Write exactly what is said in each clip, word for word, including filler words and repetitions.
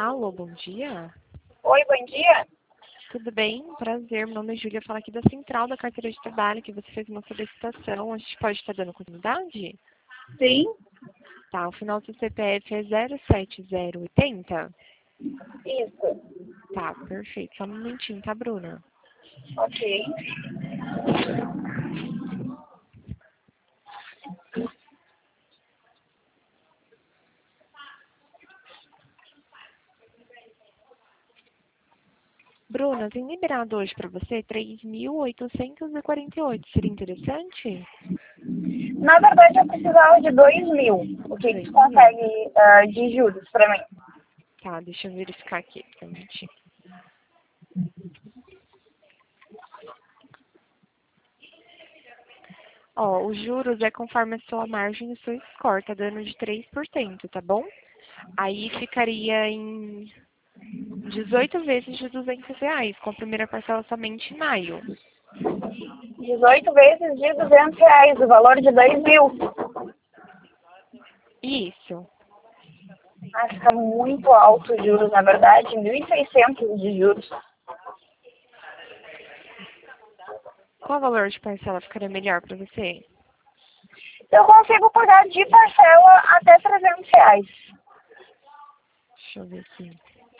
Alô, bom dia. Oi, bom dia. Tudo bem? Prazer, meu nome é Júlia, falo aqui da Central da Carteira de Trabalho, que você fez uma solicitação. A gente pode estar dando continuidade? Sim, Tá, o final do seu C P F é zero sete zero oito zero? isso. Tá, perfeito. Só um momentinho, tá, Bruna? Ok. Bruna, tem liberado hoje para você três mil oitocentos e quarenta e oito. Seria interessante? Na verdade, eu precisava de dois mil. O que que Dois tu mil? consegue ah, de juros para mim? Tá, deixa eu verificar aqui. Só um momentinho. Ó, os juros é conforme a sua margem e o seu score, tá dando de três por cento, tá bom? Aí ficaria em dezoito vezes de duzentos reais, com a primeira parcela somente em maio. dezoito vezes de duzentos reais, o valor de dois mil. Isso. Ah, fica muito alto os juros, na verdade, mil e seiscentos de juros. Qual valor de parcela ficaria melhor para você? Eu consigo pagar de parcela até trezentos reais. Deixa eu ver aqui.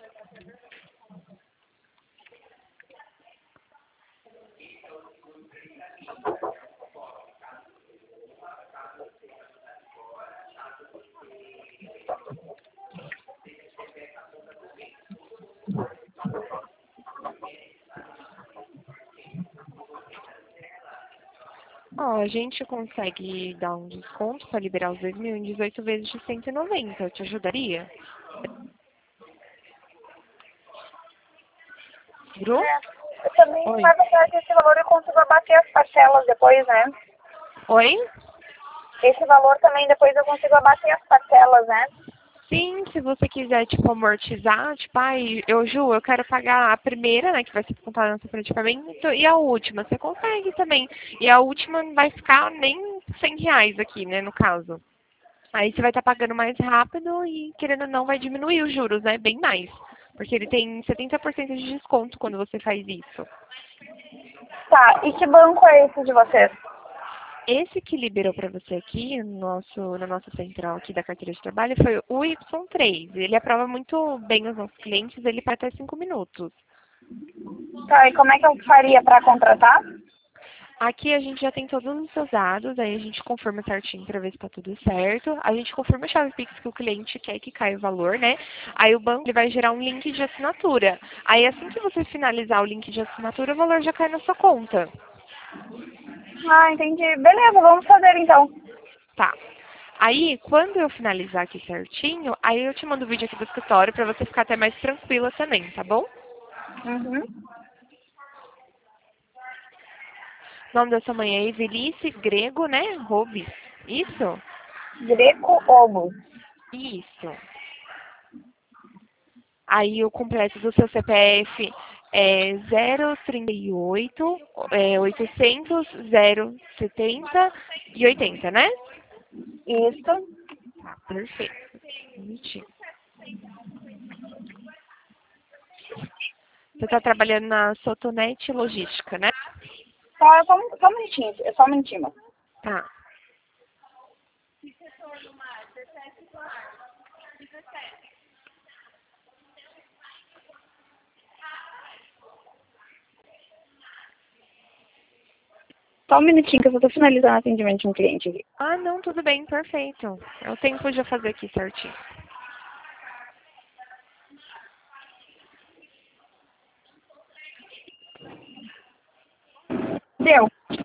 Ó, a gente consegue dar um desconto para liberar os dois mil em dezoito vezes de cento e noventa. Eu te ajudaria? Bru? É, eu também, Oi. na verdade, esse valor eu consigo abater as parcelas depois, né? Oi? Esse valor também depois eu consigo abater as parcelas, né? Sim, se você quiser, tipo, amortizar, tipo, ai, eu, Ju, eu quero pagar a primeira, né, que vai ser contada no seu praticamente, e a última, você consegue também. E a última não vai ficar nem cem reais aqui, né, no caso. Aí você vai estar pagando mais rápido e, querendo ou não, vai diminuir os juros, né, bem mais. Porque ele tem setenta por cento de desconto quando você faz isso. Tá, e que banco é esse de vocês? Esse que liberou para você aqui, no nosso, na nossa central aqui da carteira de trabalho, foi o Y três. Ele aprova muito bem os nossos clientes, ele para até cinco minutos. Tá, e como é que eu faria para contratar? Aqui a gente já tem todos os seus dados, aí a gente confirma certinho para ver se está tudo certo. A gente confirma a chave Pix que o cliente quer que caia o valor, né? Aí o banco ele vai gerar um link de assinatura. Aí assim que você finalizar o link de assinatura, o valor já cai na sua conta. Ah, entendi. Beleza, vamos fazer então. Tá. Aí, quando eu finalizar aqui certinho, aí eu te mando o vídeo aqui do escritório para você ficar até mais tranquila também, tá bom? Uhum. O nome da sua mãe é Evelice Grego, né? Robes. Isso? Greco Ovo. Isso. Aí o completo do seu C P F é zero trinta e oito, é, oitocentos, zero setenta e oitenta, né? Isso. Tá, perfeito. Bonitinho. Você está trabalhando na Sotonete Logística, né? Tá, só, um- só um minutinho, é só um minutinho. Tá. Só um minutinho que eu só tô finalizando o atendimento de um cliente aqui. Ah, não, tudo bem, perfeito. É o tempo de eu fazer aqui certinho. Deu.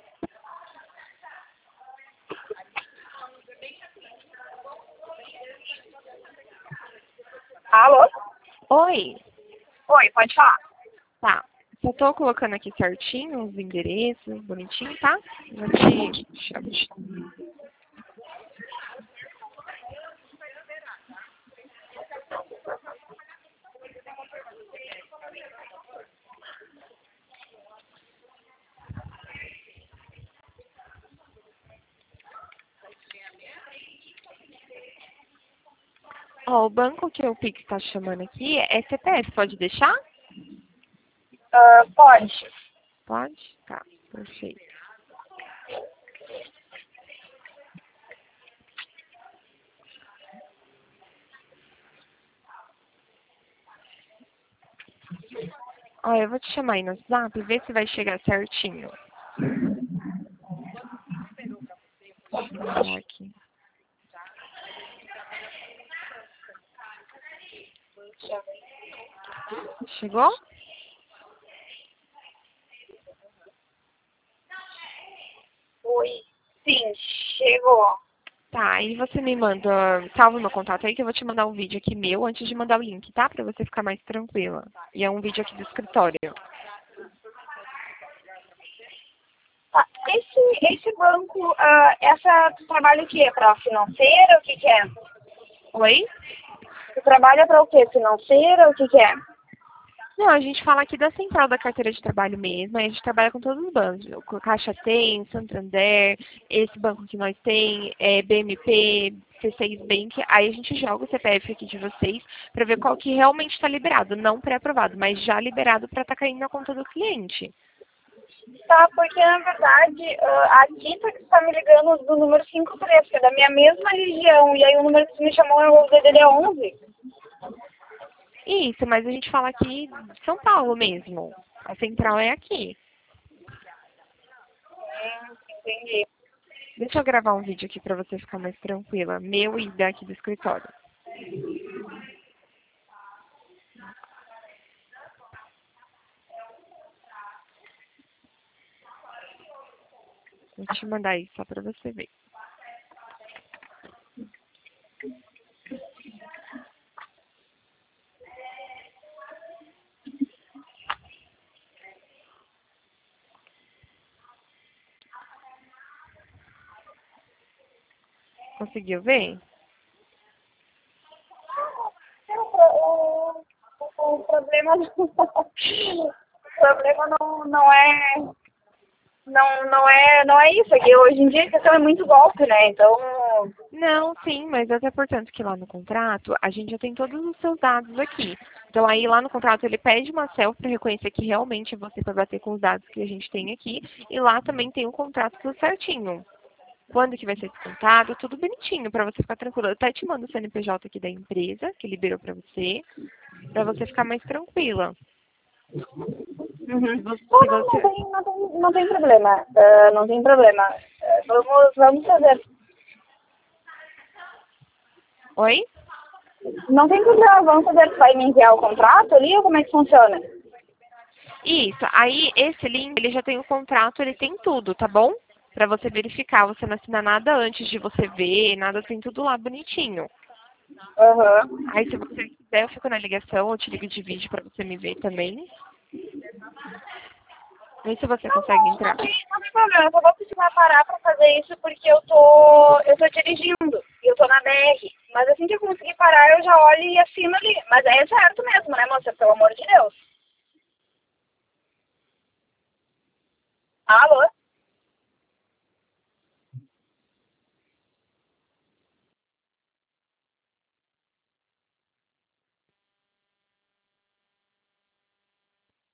Alô? Oi. Oi, pode falar. Tá. Só tô colocando aqui certinho os endereços, bonitinho, tá? Vou te... deixa eu- Ó, o banco que o Pix está chamando aqui é C P F, pode deixar? Ah, pode. Pode? Tá, perfeito. Ó, eu vou te chamar aí no WhatsApp e ver se vai chegar certinho. Deixa eu mandar aqui. Chegou? Oi. Sim, chegou. Tá, aí você me manda, salva o meu contato aí que eu vou te mandar um vídeo aqui meu antes de mandar o link, tá? Pra você ficar mais tranquila. E é um vídeo aqui do escritório. Tá, esse, esse banco, ah, essa, tu trabalha o quê? Para financeira? O que que é? Oi? Tu trabalha para o quê? Financeira? O que que é? Não, a gente fala aqui da central da carteira de trabalho mesmo, aí a gente trabalha com todos os bancos. O Caixa tem, Santander, esse banco que nós tem, é, B M P, C seis Bank, aí a gente joga o C P F aqui de vocês para ver qual que realmente está liberado, não pré-aprovado, mas já liberado para estar caindo na conta do cliente. Tá, porque na verdade, ah, aqui tu está me ligando do número cinquenta e três, que é da minha mesma região, e aí o número que tu me chamou é o D D D onze. Isso, mas a gente fala aqui de São Paulo mesmo. A central é aqui. Hum, entendi. Deixa eu gravar um vídeo aqui para você ficar mais tranquila, meu e daqui do escritório. Vou te mandar aí só para você ver. Conseguiu ver? O, o, o problema não, o problema não, não é não, não é não é isso, é que hoje em dia a questão é muito golpe, né? Então, Não, sim, mas até portanto que lá no contrato a gente já tem todos os seus dados aqui. Então aí lá no contrato ele pede uma selfie para reconhecer que realmente é você para bater com os dados que a gente tem aqui. E lá também tem o contrato tudo certinho. Quando que vai ser descontado, tudo bonitinho para você ficar tranquila. Eu até te mando o C N P J aqui da empresa, que liberou para você, para você ficar mais tranquila. uhum. Se você, Não, se não, não você... tem, não tem, não tem problema. Ah, não tem problema. Ah, vamos, vamos fazer. Oi? Não tem problema, vamos fazer. Tu vai me enviar o contrato ali ou como é que funciona? Isso. Aí esse link, ele já tem o contrato, ele tem tudo, tá bom? Pra você verificar, você não assina nada antes de você ver, nada, tem tudo lá bonitinho. Aham. Aí se você quiser, eu fico na ligação, eu te ligo de vídeo pra você me ver também. Vê se você consegue Não, entrar. não tem, não tem problema, eu só vou precisar parar pra fazer isso porque eu tô, eu tô dirigindo e eu tô na B R. Mas assim que eu conseguir parar, eu já olho e assino ali. Mas é certo mesmo, né, moça? Pelo amor de Deus.